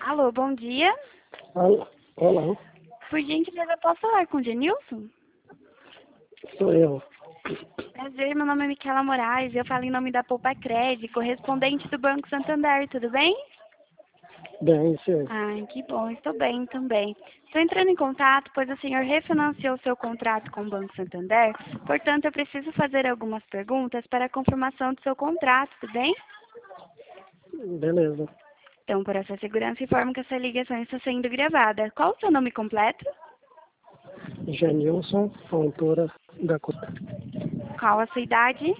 Alô, bom dia. Olá, Por gentileza, posso falar com o Genilson? sou eu. Prazer, meu nome é Micaela Moraes, eu falo em nome da Poupa Cred, correspondente do Banco Santander, tudo bem? Bem, sim. Ai, que bom, estou bem também. Estou entrando em contato, pois o senhor refinanciou seu contrato com o Banco Santander, portanto eu preciso fazer algumas perguntas para a confirmação do seu contrato, tudo bem? Beleza. Então, por essa segurança, informo que essa ligação está sendo gravada. Qual o seu nome completo? Genilson Fontoura da Costa. Qual a sua idade?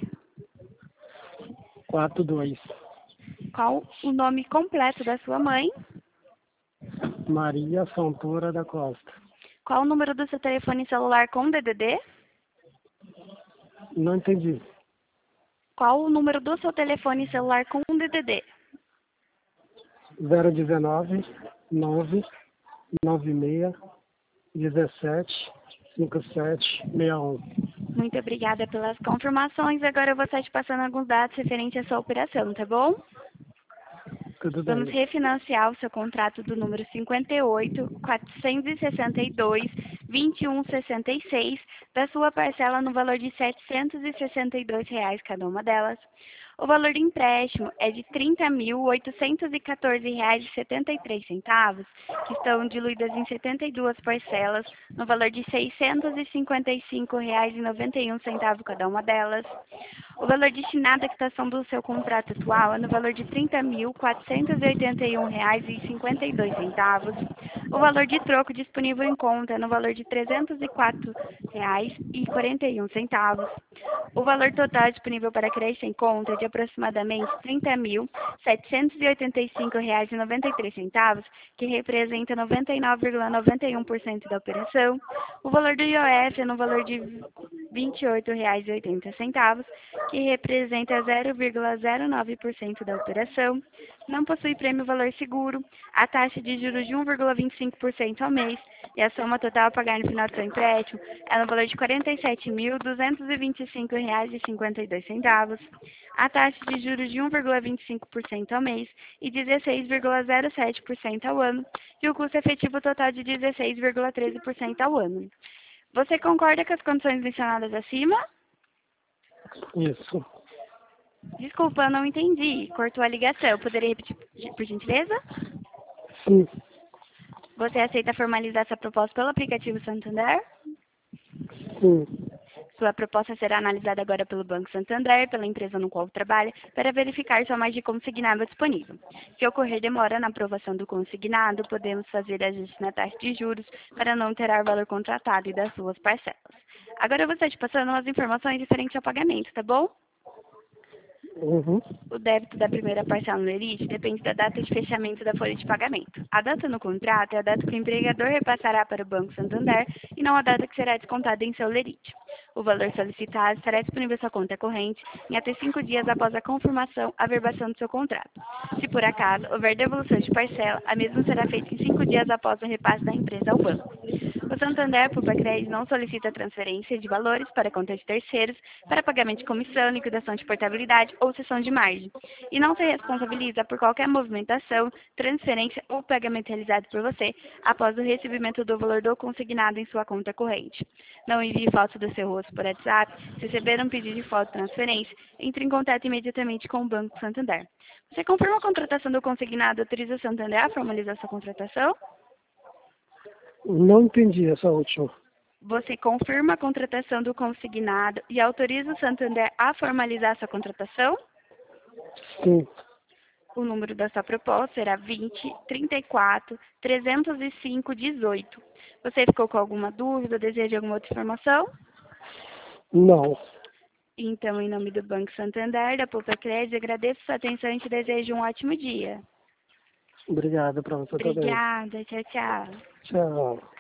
42. Qual o nome completo da sua mãe? Maria Fontoura da Costa. Qual o número do seu telefone celular com DDD? Não entendi. Qual o número do seu telefone celular com DDD? 019 996 17 5761. Muito obrigada pelas confirmações. Agora eu vou estar te passando alguns dados referentes à sua operação, tá bom? Tudo Vamos bem. refinanciar o seu contrato do número 58 462 2166 da sua parcela no valor de R$ 762 cada uma delas. O valor do empréstimo é de R$ 30.814,73, que estão diluídas em 72 parcelas, no valor de R$ 655,91 cada uma delas. O valor destinado à quitação do seu contrato atual é no valor de R$ 30.481,52. O valor de troco disponível em conta é no valor de R$ 304,41. O valor total disponível para crédito em conta é de aproximadamente R$ 30.785,93, que representa 99,91% da operação. O valor do IOF é no valor de R$ 28,80, que representa 0,09% da operação. Não possui prêmio valor seguro, a taxa de juros de 1,25% ao mês e a soma total a pagar no final do seu empréstimo é no valor de R$ 47.225,52. A taxa de juros de 1,25% ao mês e 16,07% ao ano e o custo efetivo total de 16,13% ao ano. Você concorda com as condições mencionadas acima? Isso. Desculpa, eu não entendi. Cortou a ligação. Poderia repetir, por gentileza? Sim. Você aceita formalizar essa proposta pelo aplicativo Santander? Sim. Sua proposta será analisada agora pelo Banco Santander, pela empresa no qual trabalha, para verificar sua margem consignada disponível. Se ocorrer demora na aprovação do consignado, podemos fazer ajuste na taxa de juros para não alterar o valor contratado e das suas parcelas. Agora eu vou estar te passando umas informações referentes ao pagamento, tá bom? Uhum. O débito da primeira parcela no Elite depende da data de fechamento da folha de pagamento. A data no contrato é a data que o empregador repassará para o Banco Santander e não a data que será descontada em seu Lerite. O valor solicitado estará disponível em sua conta corrente em até 5 dias após a confirmação, averbação do seu contrato. Se por acaso houver devolução de parcela, a mesma será feita em 5 dias após o repasse da empresa ao banco. O Santander, por Bacred, não solicita transferência de valores para conta de terceiros, para pagamento de comissão, liquidação de portabilidade ou cessão de margem, e não se responsabiliza por qualquer movimentação, transferência ou pagamento realizado por você após o recebimento do valor do consignado em sua conta corrente. Não envie foto do seu rosto por WhatsApp. Se receber um pedido de foto de transferência, entre em contato imediatamente com o Banco Santander. Você confirma a contratação do consignado e autoriza o Santander a formalizar sua contratação? Não entendi essa última. Você confirma a contratação do consignado e autoriza o Santander a formalizar sua contratação? Sim. O número da sua proposta será 20 34 305 18. Você ficou com alguma dúvida, deseja alguma outra informação? Não. Então, em nome do Banco Santander, da Poupa Cred, agradeço sua atenção e te desejo um ótimo dia. Obrigado para você também. Obrigada, tchau, tchau. Tchau.